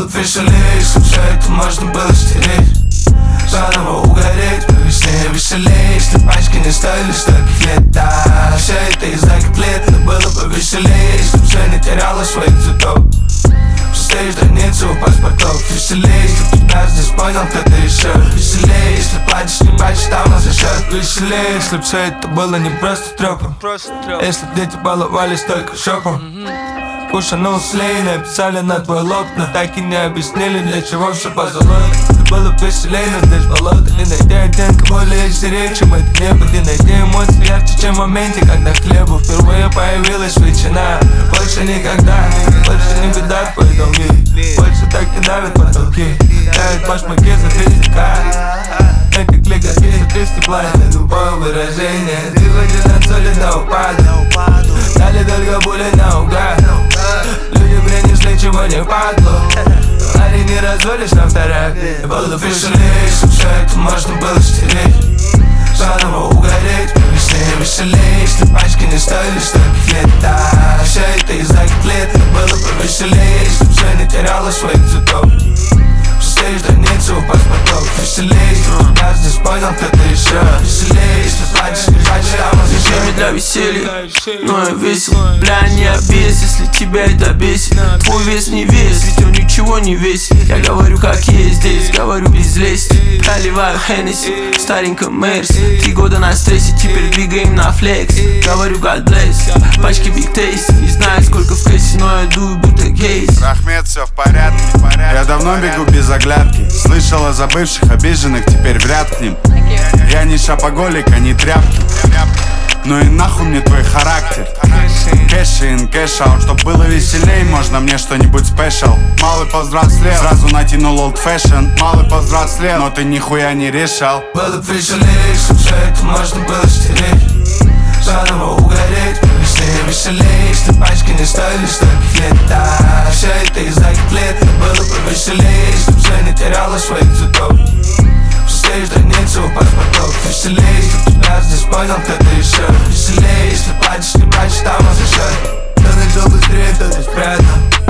веселее, чтоб все это можно было стереть. Заново угореть, по весне веселее. Если пачки не стоили стольких лет, да, все это из-за котлет. Но было бы веселее, если б все не теряло своих цветов. Стоишь границу, упасть поток. Веселее, если б тебя здесь понял кто-то еще. Веселее, если плачешь, не плачешь, там нас за счет. Веселее, если б все это было не просто трёпом. Если б дети баловались только шопом. Кушанул слей, написали на твой лоб, но так и не объяснили, для чего все позолото. Было б веселей, но здесь болото. Ты найди оттенка более серее, чем это небо. Ты найди эмоции ярче, чем в моменте, когда хлебу впервые появилась ветчина. Больше никогда, больше не беда в твои долги. Больше так не давят потолки. Давят башмаки за 300к. Это как легкие за 300 платят. Любое выражение. Ты ходишь на соли до упада. Дали только боли наугад. Люди принесли, чего не падло. Они не разводишь на вторых. Было веселее, если все это можно было стереть. Заново угореть, по весне веселее. Если пачки не стоили стольких лет, да, все это из-за котлет. Было бы веселее, если все не теряло своих цветов. Стоишь границу, упасть поток. Веселее, если тебя здесь понял кто-то еще. Веселее, если плачешь, не плачешь, там нас еще. Время для веселья, но я весел. Бля, не обес, если тебя это бесит. Твой вес не вес, ведь он ничего не весит. Я говорю как есть здесь, говорю без лести. Проливаю Хеннесси в стареньком Мерсе. 3 года на стрессе, теперь двигаем на флекс. Говорю God bless, пачки Big Taste. Не знаю сколько в кэссе, но я дую будто гейс. Рахмет, все в порядке. Я давно бегу без оглядки. Слышал о забывших, обиженных, теперь в ряд к ним. Я не шапоголик, а не тряпки. Ну и нахуй мне твой характер. Кэш ин, кэш аут. Чтоб было веселей, можно мне что-нибудь спешл. Малый повзрослел, сразу натянул old fashion. Малый повзрослел, но ты нихуя не решал. Было бы веселее, чтоб все это можно было стереть. Заново угореть, по весне веселее. Если пачки не стоили стольких лет, да, все это из-за котлет. Было бы веселее, если все не теряло своих цветов. Стоишь границу, упасть поток. Веселее, если тебя здесь понял кто-то еще. Веселее, если плачешь, не плачешь, там нас за счет. Кто начал быстрее, кто ты спрятал.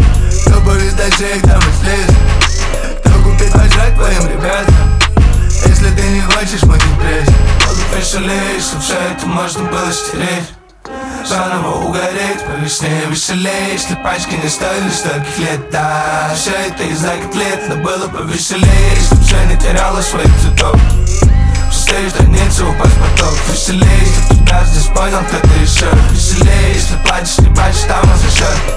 Кто повез дальше, их там и слез. Кто купит пожрать твоим ребятам. Если ты не хочешь, мы не пресс. Было бы веселее, если все это можно было стереть. Заново угореть, по весне веселее. Если пачки не стоили стольких лет, да, все это из-за котлет. Но было бы веселее, если все не теряло своих цветов. Стоишь границу, упасть поток. Веселее, если тебя здесь понял кто-то еще. Веселее, если плачешь, не плачешь, там нас за счет.